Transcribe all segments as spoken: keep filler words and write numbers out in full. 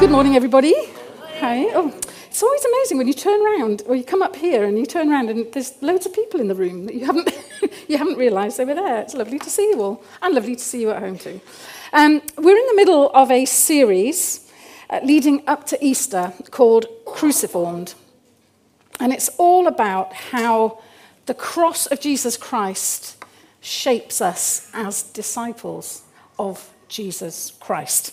Good morning, everybody. Hi. Oh, it's always amazing when you turn around, or you come up here and you turn around and there's loads of people in the room that you haven't you haven't realised they were there. It's lovely to see you all, and lovely to see you at home too. Um, we're in the middle of a series uh, leading up to Easter called Cruciformed, and it's all about how the cross of Jesus Christ shapes us as disciples of Jesus Christ.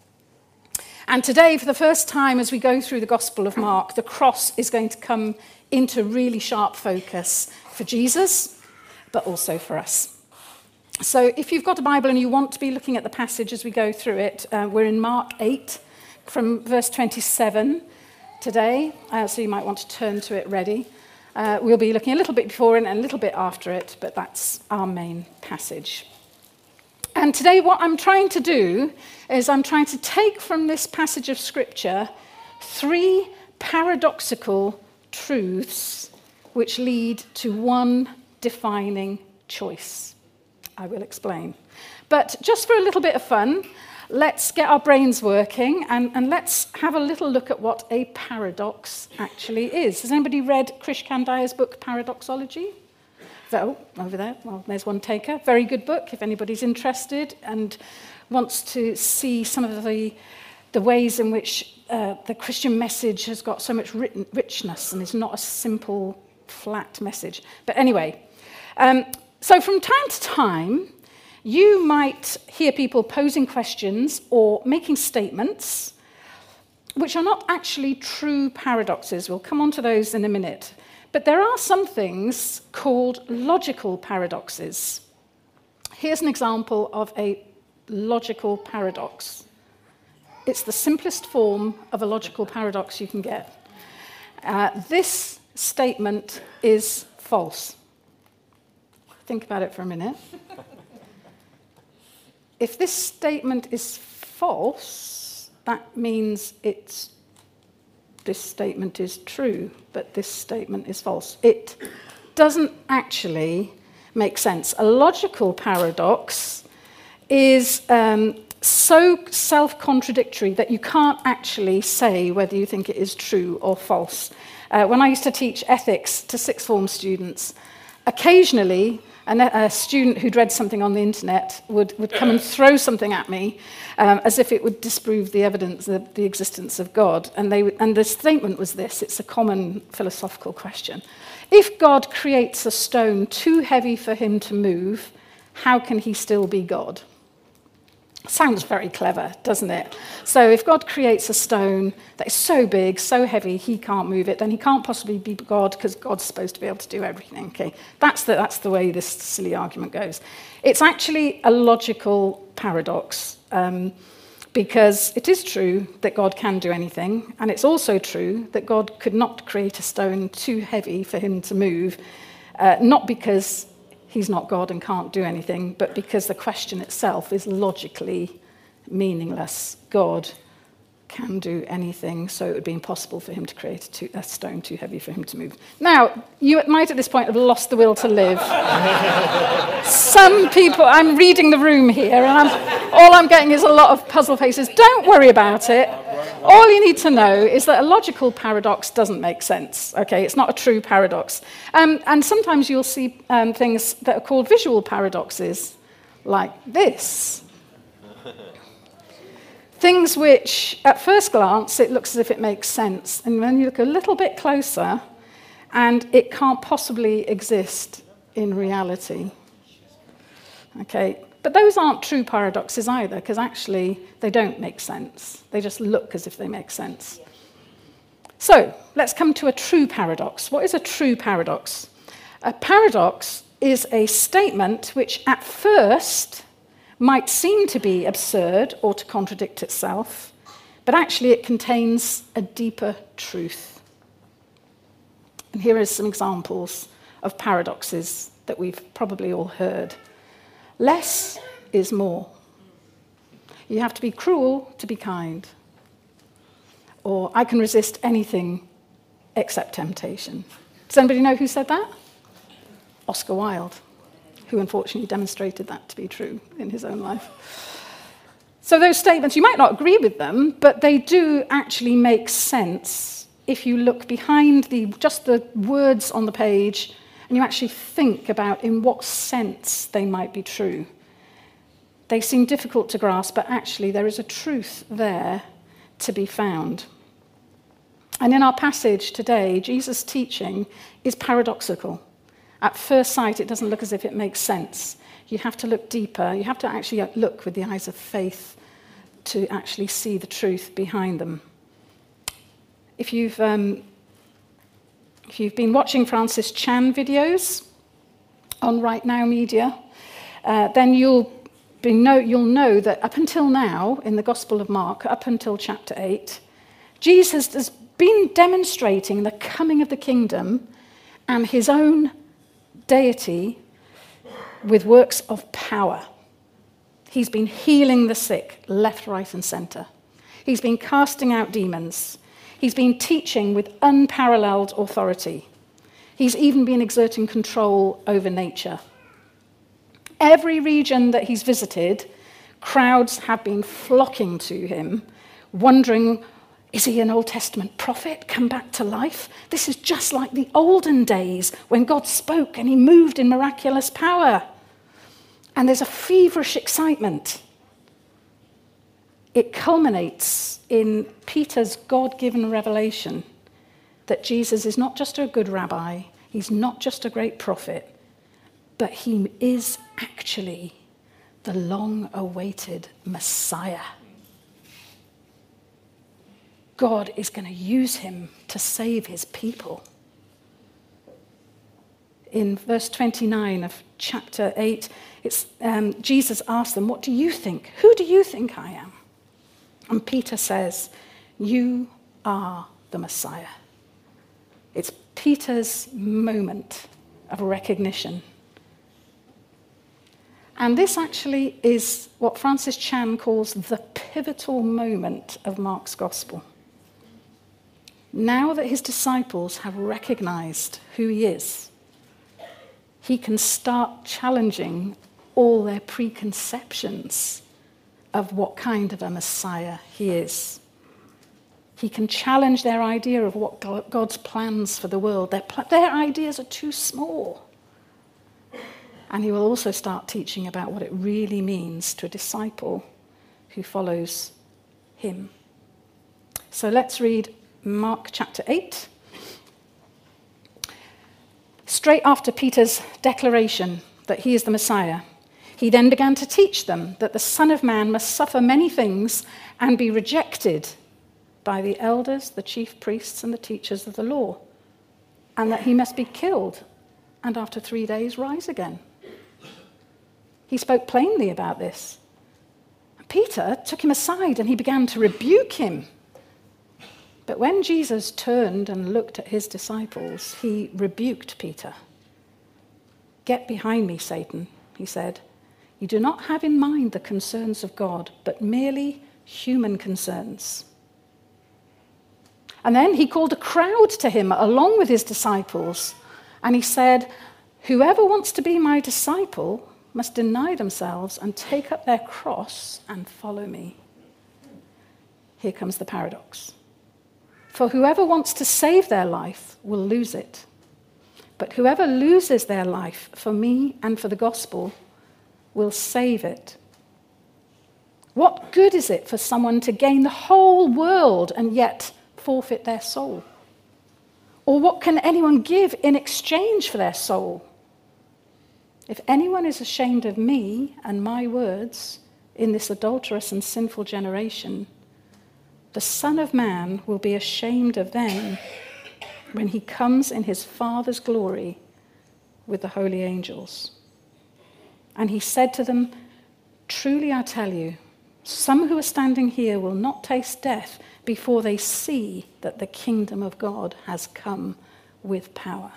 And today, for the first time, as we go through the Gospel of Mark, the cross is going to come into really sharp focus for Jesus, but also for us. So if you've got a Bible and you want to be looking at the passage as we go through it, uh, we're in Mark eight, from verse twenty-seven today, uh, so you might want to turn to it ready. Uh, we'll be looking a little bit before it and a little bit after it, but that's our main passage. And today what I'm trying to do is I'm trying to take from this passage of Scripture three paradoxical truths which lead to one defining choice. I will explain. But just for a little bit of fun, let's get our brains working and, and let's have a little look at what a paradox actually is. Has anybody read Krish Kandiah's book, Paradoxology? Oh, over there. Well, there's one taker. Very good book, if anybody's interested and wants to see some of the, the ways in which uh, the Christian message has got so much written, richness and is not a simple, flat message. But anyway, um, so from time to time, you might hear people posing questions or making statements which are not actually true paradoxes. We'll come on to those in a minute. But there are some things called logical paradoxes. Here's an example of a logical paradox. It's the simplest form of a logical paradox you can get. Uh, this statement is false. Think about it for a minute. If this statement is false, that means it's this statement is true, but this statement is false. It doesn't actually make sense. A logical paradox is um, so self-contradictory that you can't actually say whether you think it is true or false. Uh, when I used to teach ethics to sixth form students, occasionally And a student who'd read something on the internet would, would come and throw something at me um, as if it would disprove the evidence of the existence of God. And, they would, and the statement was this, it's a common philosophical question. If God creates a stone too heavy for him to move, how can he still be God? Sounds very clever, doesn't it? So if God creates a stone that is so big, so heavy, he can't move it, then he can't possibly be God because God's supposed to be able to do everything. Okay, that's the, that's the way this silly argument goes. It's actually a logical paradox um, because it is true that God can do anything, and it's also true that God could not create a stone too heavy for him to move, uh, not because he's not God and can't do anything, but because the question itself is logically meaningless. God can do anything, so it would be impossible for him to create a, too, a stone too heavy for him to move. Now, you might at this point have lost the will to live. Some people, I'm reading the room here, and I'm, all I'm getting is a lot of puzzle faces. Don't worry about it. All you need to know is that a logical paradox doesn't make sense. Okay, it's not a true paradox. Um, and sometimes you'll see um, things that are called visual paradoxes, like this. Things which, at first glance, it looks as if it makes sense. And when you look a little bit closer, and it can't possibly exist in reality. Okay. But those aren't true paradoxes either, because actually they don't make sense. They just look as if they make sense. So let's come to a true paradox. What is a true paradox? A paradox is a statement which at first might seem to be absurd or to contradict itself, but actually it contains a deeper truth. And here are some examples of paradoxes that we've probably all heard. Less is more. You have to be cruel to be kind. Or I can resist anything except temptation. Does anybody know who said that? Oscar Wilde, who unfortunately demonstrated that to be true in his own life. So those statements, you might not agree with them, but they do actually make sense if you look behind the just the words on the page and you actually think about in what sense they might be true. They seem difficult to grasp, but actually there is a truth there to be found. And in our passage today, Jesus' teaching is paradoxical. At first sight, it doesn't look as if it makes sense. You have to look deeper. You have to actually look with the eyes of faith to actually see the truth behind them. If you've, um, if you've been watching Francis Chan videos on Right Now Media, uh, then you'll, be know, you'll know that up until now, in the Gospel of Mark, up until chapter eight, Jesus has been demonstrating the coming of the kingdom and his own deity with works of power. He's been healing the sick left, right, and center. He's been casting out demons. He's been teaching with unparalleled authority. He's even been exerting control over nature. Every region that he's visited, crowds have been flocking to him, wondering, is he an Old Testament prophet come back to life? This is just like the olden days when God spoke and he moved in miraculous power. And there's a feverish excitement. It culminates in Peter's God-given revelation that Jesus is not just a good rabbi, he's not just a great prophet, but he is actually the long-awaited Messiah. God is going to use him to save his people. In verse twenty-nine of chapter eight, it's, um, Jesus asked them, what do you think? Who do you think I am? And Peter says, you are the Messiah. It's Peter's moment of recognition. And this actually is what Francis Chan calls the pivotal moment of Mark's gospel. Now that his disciples have recognized who he is, he can start challenging all their preconceptions of what kind of a Messiah he is. He can challenge their idea of what God's plans for the world. Their, pl- their ideas are too small. And he will also start teaching about what it really means to a disciple who follows him. So let's read Mark chapter eight. Straight after Peter's declaration that he is the Messiah, he then began to teach them that the Son of Man must suffer many things and be rejected by the elders, the chief priests, and the teachers of the law, and that he must be killed and after three days rise again. He spoke plainly about this. Peter took him aside and he began to rebuke him. But when Jesus turned and looked at his disciples, he rebuked Peter. Get behind me, Satan, he said. You do not have in mind the concerns of God, but merely human concerns. And then he called a crowd to him along with his disciples, and he said, whoever wants to be my disciple must deny themselves and take up their cross and follow me. Here comes the paradox. For whoever wants to save their life will lose it. But whoever loses their life for me and for the gospel will save it. What good is it for someone to gain the whole world and yet forfeit their soul? Or what can anyone give in exchange for their soul? If anyone is ashamed of me and my words in this adulterous and sinful generation, the Son of Man will be ashamed of them when he comes in his Father's glory with the holy angels. And he said to them, truly I tell you, some who are standing here will not taste death before they see that the kingdom of God has come with power.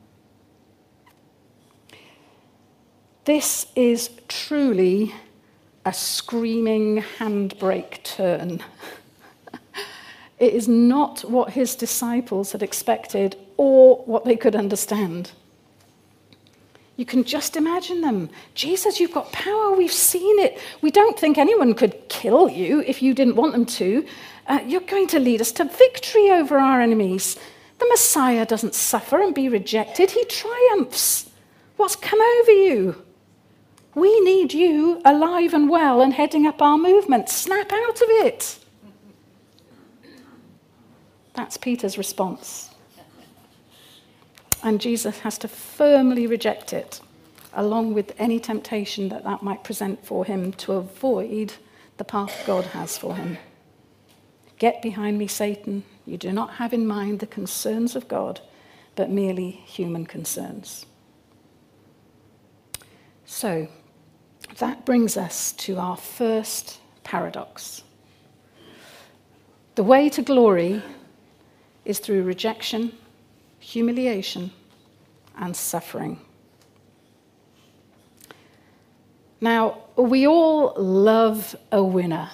This is truly a screaming handbrake turn. It is not what his disciples had expected or what they could understand. You can just imagine them. Jesus, you've got power. We've seen it. We don't think anyone could kill you if you didn't want them to. Uh, you're going to lead us to victory over our enemies. The Messiah doesn't suffer and be rejected. He triumphs. What's come over you? We need you alive and well and heading up our movement. Snap out of it. That's Peter's response. And Jesus has to firmly reject it, along with any temptation that that might present for him to avoid the path God has for him. Get behind me, Satan. You do not have in mind the concerns of God, but merely human concerns. So, that brings us to our first paradox. The way to glory is through rejection, humiliation, and suffering. Now, we all love a winner.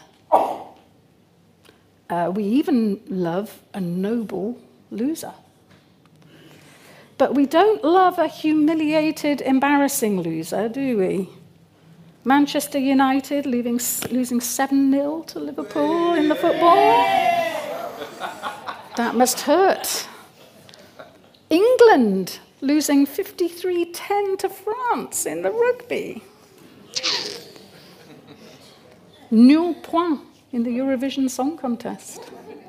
Uh, we even love a noble loser. But we don't love a humiliated, embarrassing loser, do we? Manchester United leaving, losing seven nil to Liverpool in the football. That must hurt. England losing fifty-three ten to France in the rugby. Nul point in the Eurovision Song Contest.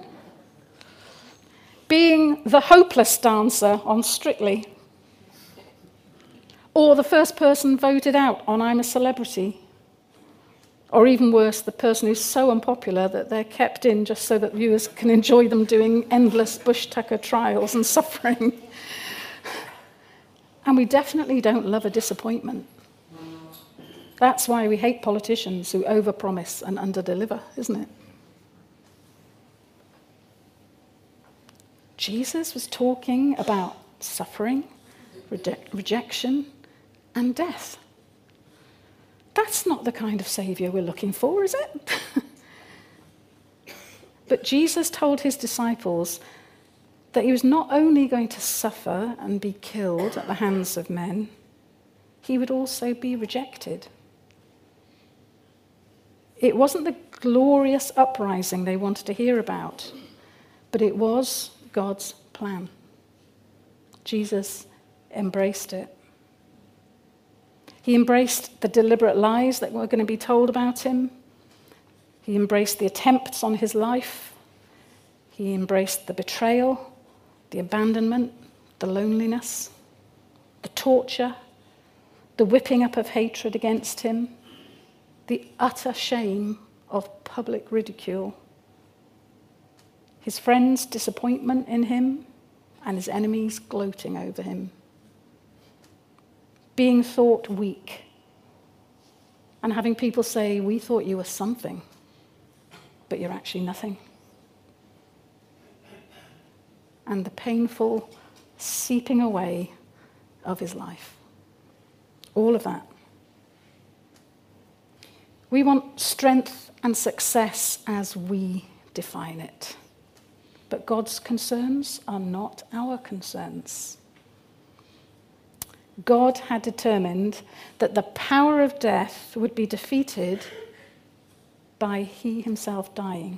Being the hopeless dancer on Strictly. Or the first person voted out on I'm a Celebrity. Or even worse, the person who's so unpopular that they're kept in just so that viewers can enjoy them doing endless Bush Tucker trials and suffering. And we definitely don't love a disappointment. That's why we hate politicians who overpromise and underdeliver, isn't it? Jesus was talking about suffering, rede- rejection, and death. That's not the kind of saviour we're looking for, is it? But Jesus told his disciples that he was not only going to suffer and be killed at the hands of men, he would also be rejected. It wasn't the glorious uprising they wanted to hear about, but it was God's plan. Jesus embraced it. He embraced the deliberate lies that were going to be told about him. He embraced the attempts on his life. He embraced the betrayal, the abandonment, the loneliness, the torture, the whipping up of hatred against him, the utter shame of public ridicule, his friends' disappointment in him, and his enemies gloating over him. Being thought weak, and having people say, we thought you were something, but you're actually nothing. And the painful seeping away of his life. All of that. We want strength and success as we define it. But God's concerns are not our concerns. God had determined that the power of death would be defeated by he himself dying.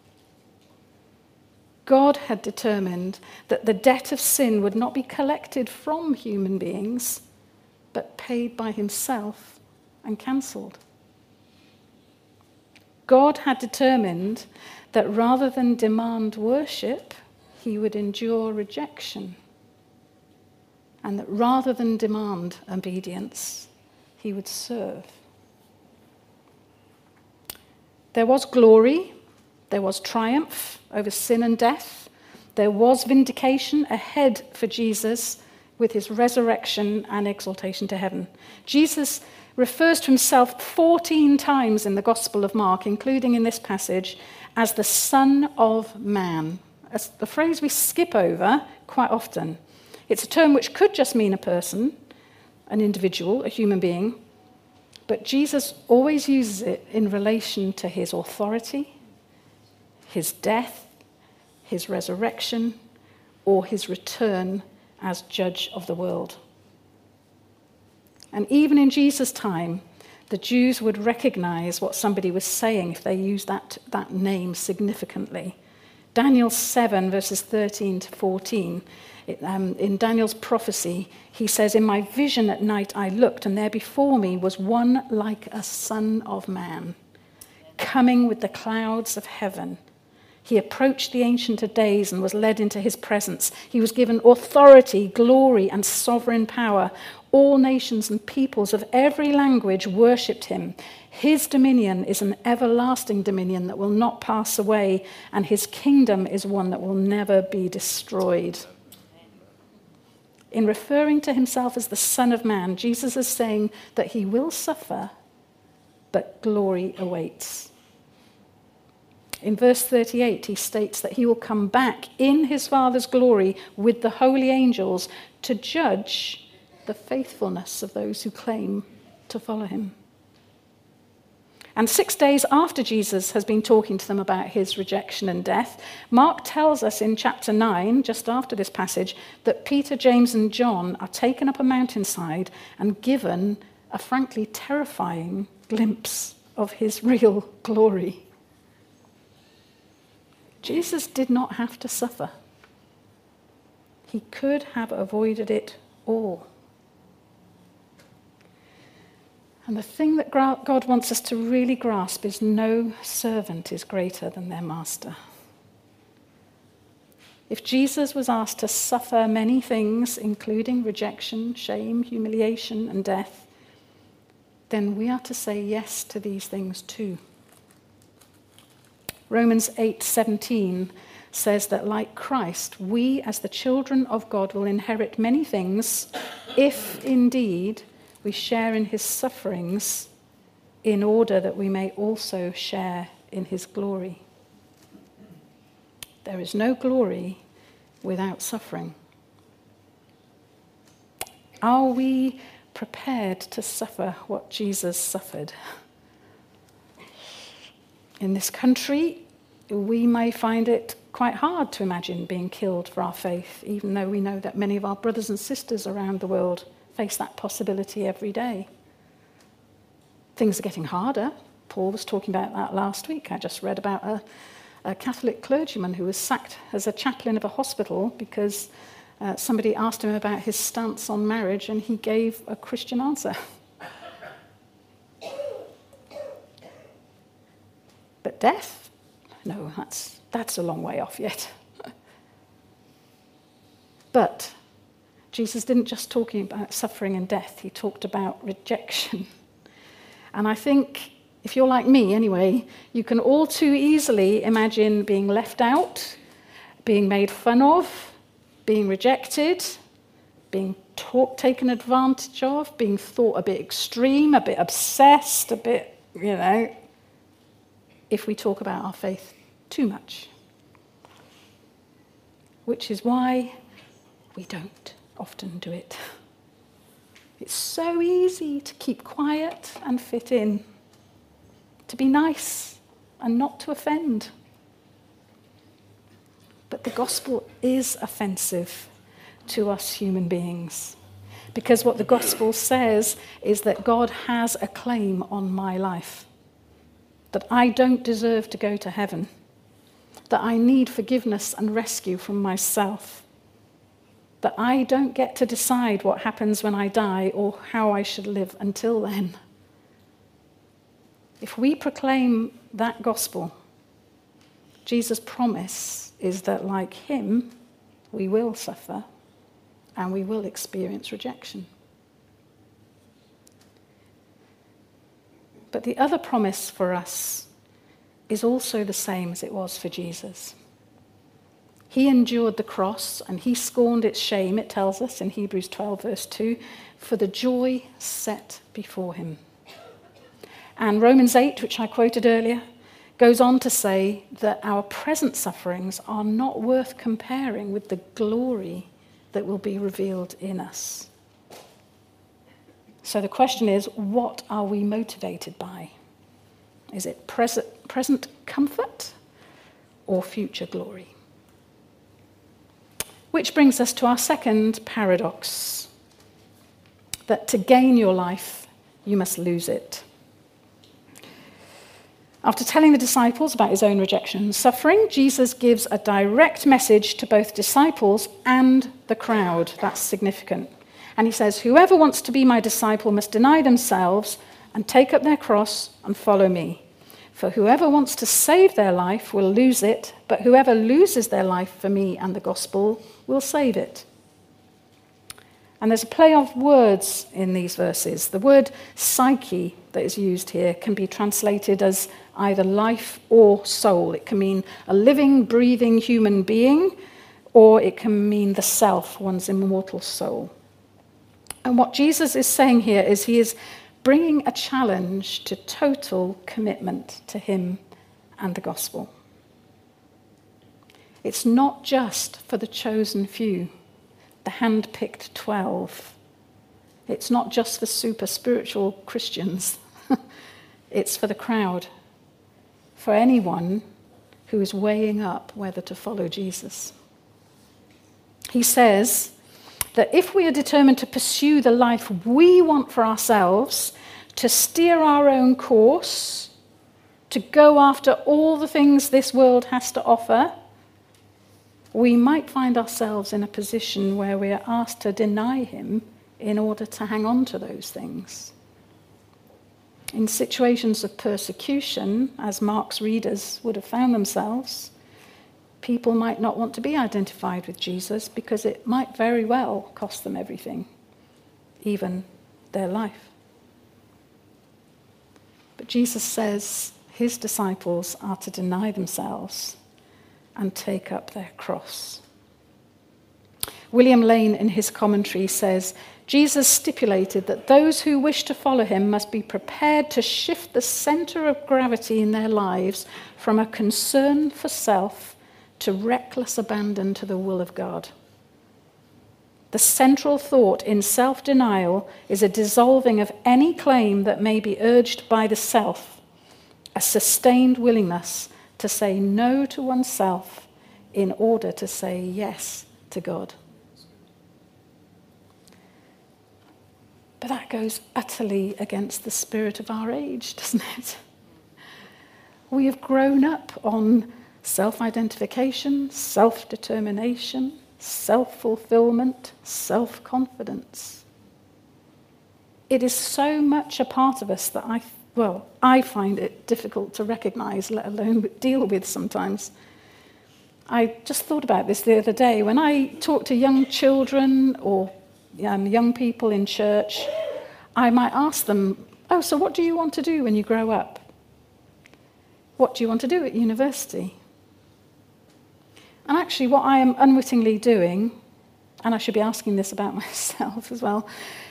God had determined that the debt of sin would not be collected from human beings, but paid by himself and cancelled. God had determined that rather than demand worship, he would endure rejection. And that rather than demand obedience, he would serve. There was glory, there was triumph over sin and death, there was vindication ahead for Jesus with his resurrection and exaltation to heaven. Jesus refers to himself fourteen times in the Gospel of Mark, including in this passage, as the Son of Man. That's the phrase we skip over quite often. It's a term which could just mean a person, an individual, a human being, but Jesus always uses it in relation to his authority, his death, his resurrection, or his return as judge of the world. And even in Jesus' time, the Jews would recognize what somebody was saying if they used that, that name significantly. Daniel seven, verses thirteen to fourteen, it, um, in Daniel's prophecy, he says, "In my vision at night I looked, and there before me was one like a son of man, coming with the clouds of heaven. He approached the Ancient of Days and was led into his presence. He was given authority, glory, and sovereign power. All nations and peoples of every language worshipped him. His dominion is an everlasting dominion that will not pass away, and his kingdom is one that will never be destroyed." In referring to himself as the Son of Man, Jesus is saying that he will suffer, but glory awaits. In verse thirty-eight, he states that he will come back in his Father's glory with the holy angels to judge the faithfulness of those who claim to follow him. And six days after Jesus has been talking to them about his rejection and death, Mark tells us in chapter nine, just after this passage, that Peter, James, and John are taken up a mountainside and given a frankly terrifying glimpse of his real glory. Jesus did not have to suffer. He could have avoided it all. And the thing that God wants us to really grasp is no servant is greater than their master. If Jesus was asked to suffer many things, including rejection, shame, humiliation, and death, then we are to say yes to these things too. Romans eight seventeen says that like Christ, we as the children of God will inherit many things if indeed we share in his sufferings in order that we may also share in his glory. There is no glory without suffering. Are we prepared to suffer what Jesus suffered? In this country, we may find it quite hard to imagine being killed for our faith, even though we know that many of our brothers and sisters around the world face that possibility every day. Things are getting harder. Paul was talking about that last week. I just read about a, a Catholic clergyman who was sacked as a chaplain of a hospital because uh, somebody asked him about his stance on marriage and he gave a Christian answer. But death? No, that's, that's a long way off yet. But Jesus didn't just talk about suffering and death, he talked about rejection. And I think, if you're like me anyway, you can all too easily imagine being left out, being made fun of, being rejected, being talk, taken advantage of, being thought a bit extreme, a bit obsessed, a bit, you know, if we talk about our faith too much. Which is why we don't often do it. It's so easy to keep quiet and fit in, to be nice and not to offend. But the gospel is offensive to us human beings, because what the gospel says is that God has a claim on my life, that I don't deserve to go to heaven, that I need forgiveness and rescue from myself, that I don't get to decide what happens when I die or how I should live until then. If we proclaim that gospel, Jesus' promise is that like him, we will suffer and we will experience rejection. But the other promise for us is also the same as it was for Jesus. He endured the cross and he scorned its shame, it tells us in Hebrews twelve, verse two, for the joy set before him. And Romans eight, which I quoted earlier, goes on to say that our present sufferings are not worth comparing with the glory that will be revealed in us. So the question is, what are we motivated by? Is it present, present comfort or future glory? Which brings us to our second paradox. that to gain your life, you must lose it. After telling the disciples about his own rejection and suffering, Jesus gives a direct message to both disciples and the crowd. That's significant. And he says, whoever wants to be my disciple must deny themselves and take up their cross and follow me. For whoever wants to save their life will lose it, but whoever loses their life for me and the gospel will save it. And there's a play of words in these verses. The word psyche that is used here can be translated as either life or soul. It can mean a living, breathing human being, or it can mean the self, one's immortal soul. And what Jesus is saying here is he is bringing a challenge to total commitment to him and the gospel. It's not just for the chosen few, the hand-picked twelve. It's not just for super spiritual Christians. It's for the crowd, for anyone who is weighing up whether to follow Jesus. He says that if we are determined to pursue the life we want for ourselves, to steer our own course, to go after all the things this world has to offer, we might find ourselves in a position where we are asked to deny him in order to hang on to those things. In situations of persecution, as Mark's readers would have found themselves, people might not want to be identified with Jesus because it might very well cost them everything, even their life. But Jesus says his disciples are to deny themselves and take up their cross. William Lane, in his commentary, says, Jesus stipulated that those who wish to follow him must be prepared to shift the center of gravity in their lives from a concern for self to reckless abandon to the will of God. The central thought in self-denial is a dissolving of any claim that may be urged by the self, a sustained willingness to say no to oneself in order to say yes to God. But that goes utterly against the spirit of our age, doesn't it? We have grown up on self-identification, self-determination, self-fulfillment, self-confidence. It is so much a part of us that I, well, I find it difficult to recognize, let alone deal with sometimes. I just thought about this the other day. When I talk to young children or um, young people in church, I might ask them, oh, so what do you want to do when you grow up? What do you want to do at university? And actually what I am unwittingly doing, and I should be asking this about myself as well,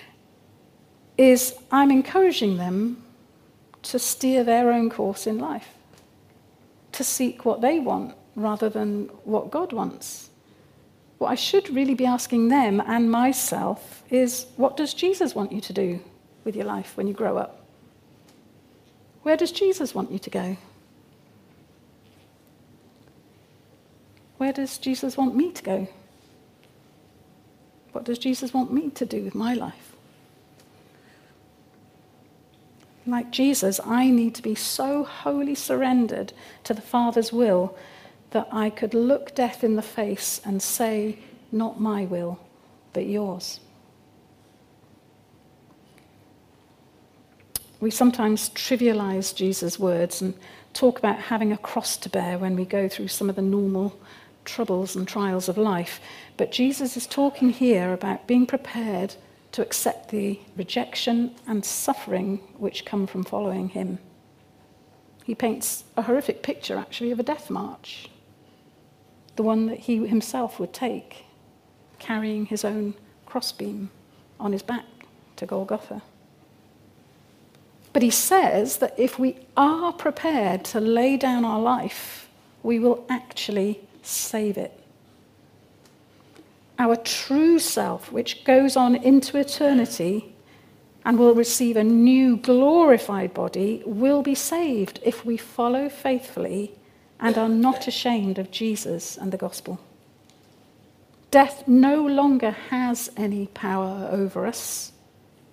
is I'm encouraging them to steer their own course in life, to seek what they want rather than what God wants. What I should really be asking them and myself is, what does Jesus want you to do with your life when you grow up? Where does Jesus want you to go? Where does Jesus want me to go? What does Jesus want me to do with my life? Like Jesus, I need to be so wholly surrendered to the Father's will that I could look death in the face and say, not my will, but yours. We sometimes trivialize Jesus' words and talk about having a cross to bear when we go through some of the normal troubles and trials of life. But Jesus is talking here about being prepared to accept the rejection and suffering which come from following him. He paints a horrific picture, actually, of a death march, the one that he himself would take, carrying his own crossbeam on his back to Golgotha. But he says that if we are prepared to lay down our life, we will actually save it. Our true self, which goes on into eternity and will receive a new glorified body, will be saved if we follow faithfully and are not ashamed of Jesus and the gospel. Death no longer has any power over us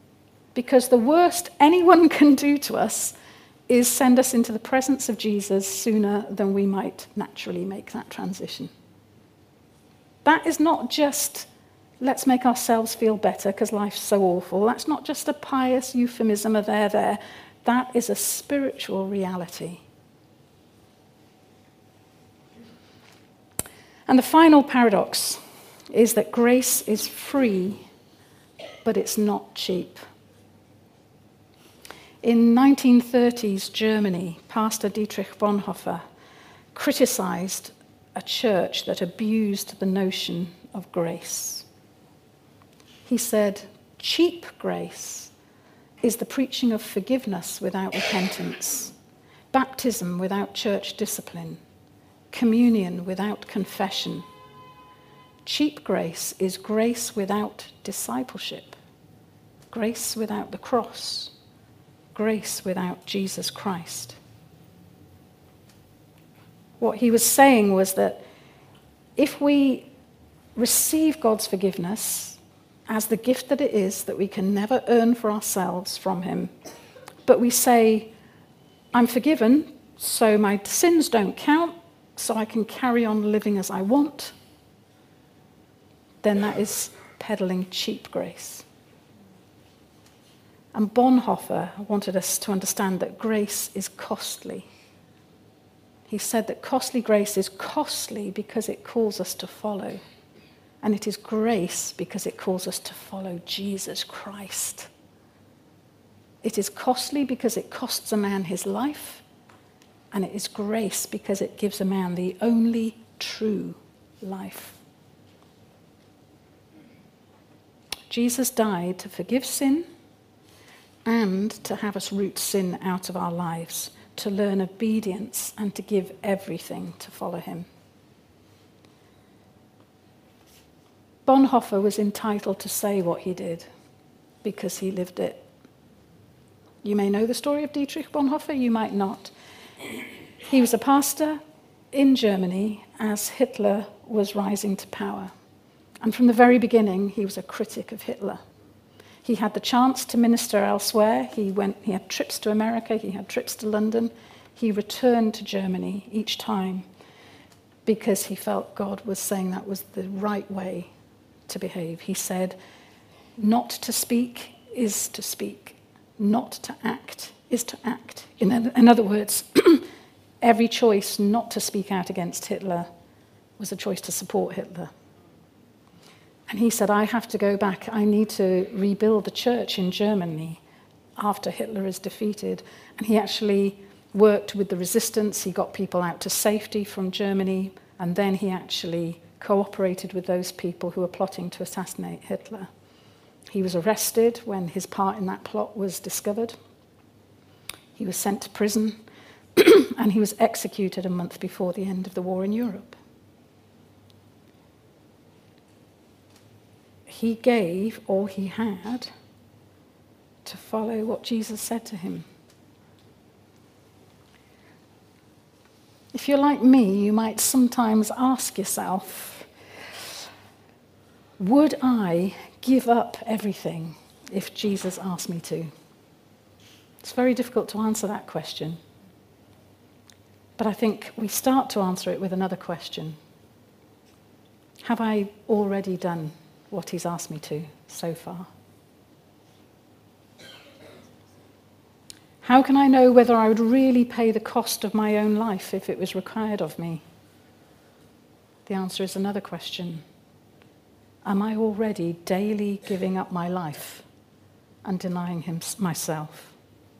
because the worst anyone can do to us is send us into the presence of Jesus sooner than we might naturally make that transition. That is not just, let's make ourselves feel better because life's so awful. That's not just a pious euphemism of there, there. That is a spiritual reality. And the final paradox is that grace is free, but it's not cheap. In nineteen thirties Germany, Pastor Dietrich Bonhoeffer criticized a church that abused the notion of grace. He said, cheap grace is the preaching of forgiveness without repentance, baptism without church discipline, communion without confession. Cheap grace is grace without discipleship, grace without the cross, grace without Jesus Christ. What he was saying was that if we receive God's forgiveness as the gift that it is, that we can never earn for ourselves from him, but we say, I'm forgiven, so my sins don't count, so I can carry on living as I want, then that is peddling cheap grace. And Bonhoeffer wanted us to understand that grace is costly. He said that costly grace is costly because it calls us to follow. And it is grace because it calls us to follow Jesus Christ. It is costly because it costs a man his life. And it is grace because it gives a man the only true life. Jesus died to forgive sin and to have us root sin out of our lives, to learn obedience and to give everything to follow him. Bonhoeffer was entitled to say what he did because he lived it. You may know the story of Dietrich Bonhoeffer, you might not. He was a pastor in Germany as Hitler was rising to power. And from the very beginning, he was a critic of Hitler. He had the chance to minister elsewhere. He went, he had trips to America, he had trips to London. He returned to Germany each time because he felt God was saying that was the right way to behave. He said, not to speak is to speak. Not to act is to act. In, in other words, every choice not to speak out against Hitler was a choice to support Hitler. And he said, I have to go back. I need to rebuild the church in Germany after Hitler is defeated. And he actually worked with the resistance. He got people out to safety from Germany. And then he actually cooperated with those people who were plotting to assassinate Hitler. He was arrested when his part in that plot was discovered. He was sent to prison. And he was executed a month before the end of the war in Europe. He gave all he had to follow what Jesus said to him. If you're like me, you might sometimes ask yourself, would I give up everything if Jesus asked me to? It's very difficult to answer that question. But I think we start to answer it with another question. Have I already done what he's asked me to so far? How can I know whether I would really pay the cost of my own life if it was required of me? The answer is another question. Am I already daily giving up my life and denying him myself?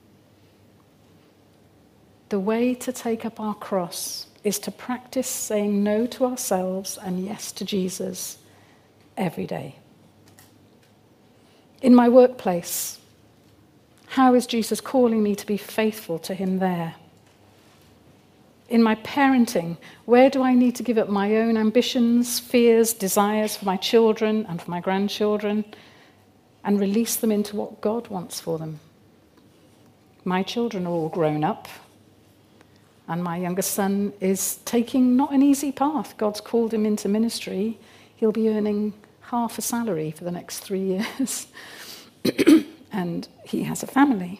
The way to take up our cross is to practice saying no to ourselves and yes to Jesus every day. In my workplace, how is Jesus calling me to be faithful to him there? In my parenting, where do I need to give up my own ambitions, fears, desires for my children and for my grandchildren and release them into what God wants for them? My children are all grown up, and my youngest son is taking not an easy path. God's called him into ministry. He'll be earning half a salary for the next three years. and he has a family.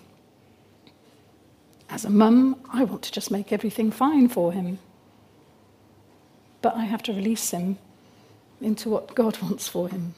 As a mum, I want to just make everything fine for him. But I have to release him into what God wants for him.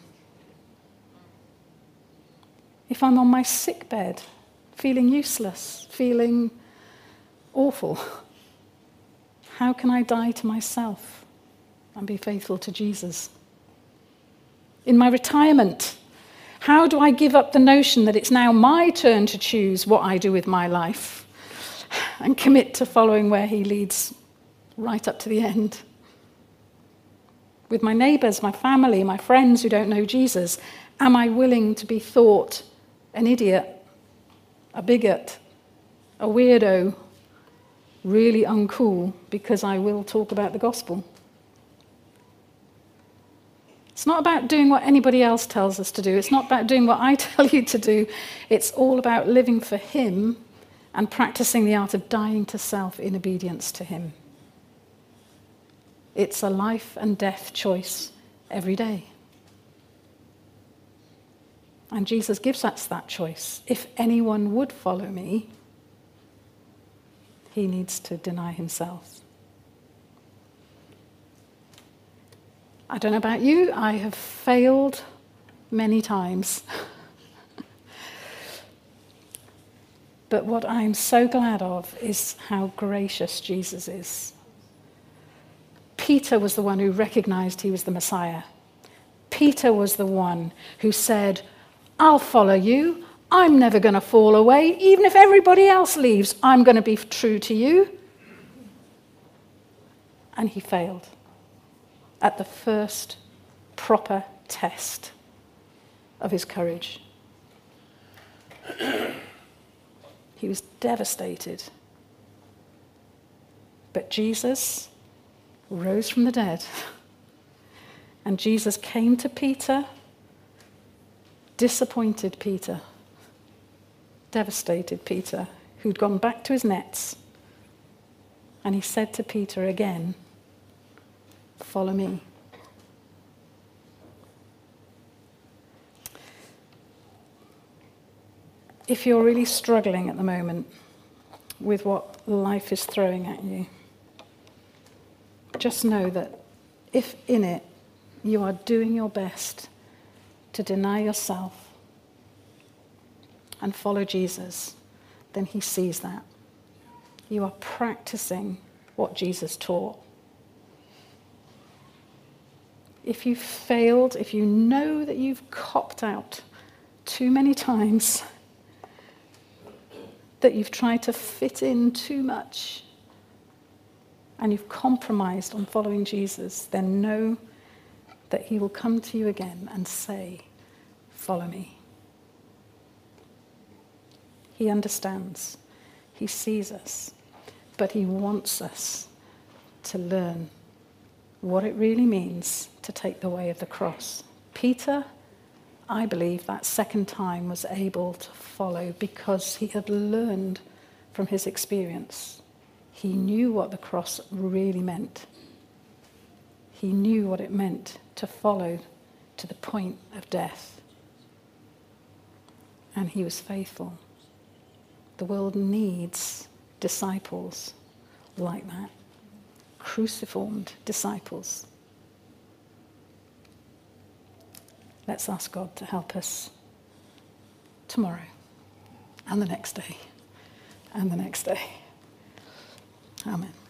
If I'm on my sick bed, feeling useless, feeling awful, how can I die to myself and be faithful to Jesus? In my retirement, how do I give up the notion that it's now my turn to choose what I do with my life and commit to following where he leads right up to the end? With my neighbours, my family, my friends who don't know Jesus, am I willing to be thought an idiot, a bigot, a weirdo, really uncool because I will talk about the gospel? It's not about doing what anybody else tells us to do. It's not about doing what I tell you to do. It's all about living for him and practicing the art of dying to self in obedience to him. It's a life and death choice every day. And Jesus gives us that choice. If anyone would follow me, he needs to deny himself. I don't know about you, I have failed many times. But what I'm so glad of is how gracious Jesus is. Peter was the one who recognized he was the Messiah. Peter was the one who said, I'll follow you. I'm never going to fall away. Even if everybody else leaves, I'm going to be true to you. And he failed at the first proper test of his courage. He was devastated. But Jesus rose from the dead. And Jesus came to Peter, disappointed Peter, devastated Peter, who'd gone back to his nets. And he said to Peter again, follow me. If you're really struggling at the moment with what life is throwing at you, just know that if in it you are doing your best to deny yourself and follow Jesus, then he sees that. You are practicing what Jesus taught. If you've failed, if you know that you've copped out too many times, that you've tried to fit in too much, and you've compromised on following Jesus, then know that he will come to you again and say, follow me. He understands. He sees us. But he wants us to learn what it really means to take the way of the cross. Peter, I believe, that second time was able to follow because he had learned from his experience. He knew what the cross really meant. He knew what it meant to follow to the point of death. And he was faithful. The world needs disciples like that. Cruciformed disciples. Let's ask God to help us tomorrow and the next day and the next day. Amen.